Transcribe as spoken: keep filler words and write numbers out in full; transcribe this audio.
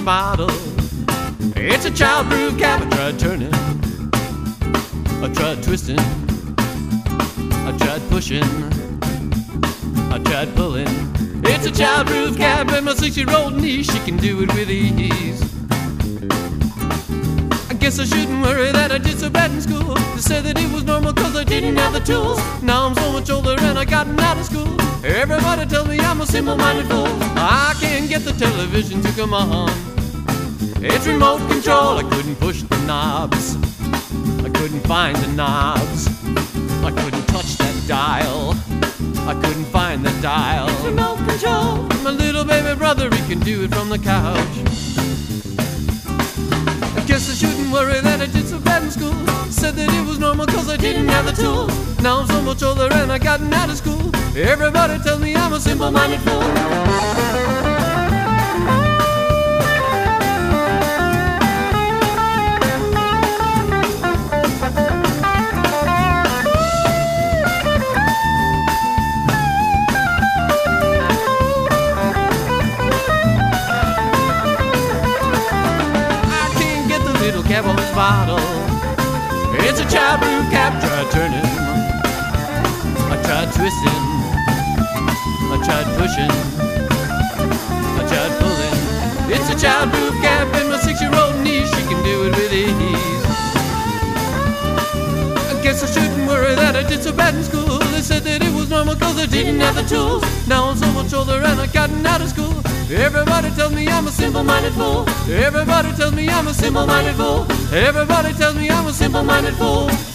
bottle. It's a child-proof cab. I tried turning, I tried twisting, I tried pushing, I tried pulling. It's a child-proof cab, and my six-year-old niece, she can do it with ease. I guess I shouldn't worry that I did so bad in school. They said that it was normal cause I didn't have the tools. Now I'm so much older and I gotten out of school. Everybody tells me I'm a simple-minded fool. I can't get the television to come on. It's remote control, I couldn't push the knobs. I couldn't find the knobs. I couldn't touch that dial. I couldn't find the dial. It's remote control. My little baby brother, he can do it from the couch. I guess I shouldn't worry that I did so bad in school. Said that it was normal cause I didn't have the tools. Now I'm so much older and I gotten out of school. Everybody tells me I'm a simple-minded fool. Cab on this bottle. It's a child-proof cab. Tried turning, I tried twisting, I tried pushing, I tried pulling. It's a child-proof cab, and my six-year-old niece, she can do it with ease. I guess I shouldn't worry that I did so bad in school. They said that it was normal cause I didn't have the tools. Now I'm so much older and I gotten out of school. Everybody tells me I'm a simple-minded fool. Everybody tells me I'm a simple-minded fool. Everybody tells me I'm a simple-minded fool.